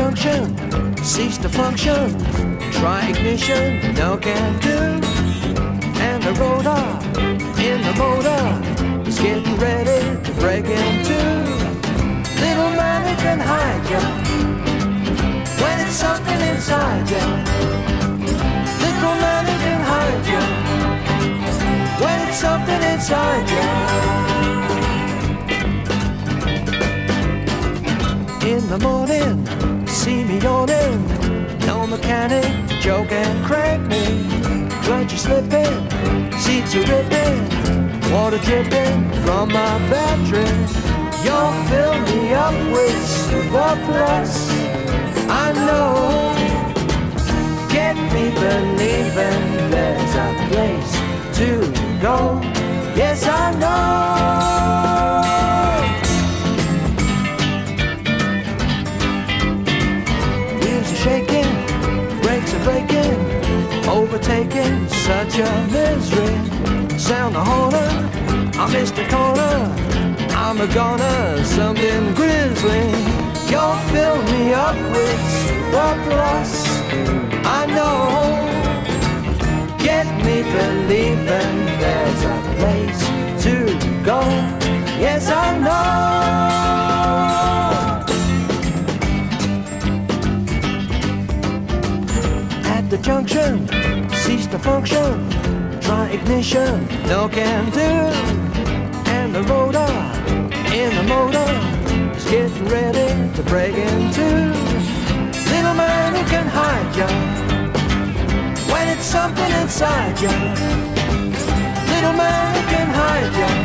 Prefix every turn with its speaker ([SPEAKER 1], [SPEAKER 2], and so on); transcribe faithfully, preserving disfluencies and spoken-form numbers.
[SPEAKER 1] junction, cease to function. Try ignition, no can do. And the rotor in the motor is getting ready to break in two. Little man who can hide ya when it's something inside ya. Little man who can hide ya when it's something inside ya. In the morning, see me yawning. No mechanic, joke and crank me. Clutch is slipping, seats are ripping, water dripping from my battery. You'll fill me up with surplus. I know, get me believing there's a place to go. Yes, I know. Wheels are shaking, brakes are breaking, overtaking such a misery. Sound the horn, I missed the corner. I'm a goner, something grisly. You'll fill me up with surplus. I know, get me believing there's a place to go. Yes, I know. At the junction, cease to function. Try ignition, no can do. And the rotor in the motor is getting ready to break in two. Little man who can hide ya when it's something inside ya. Little man who can hide ya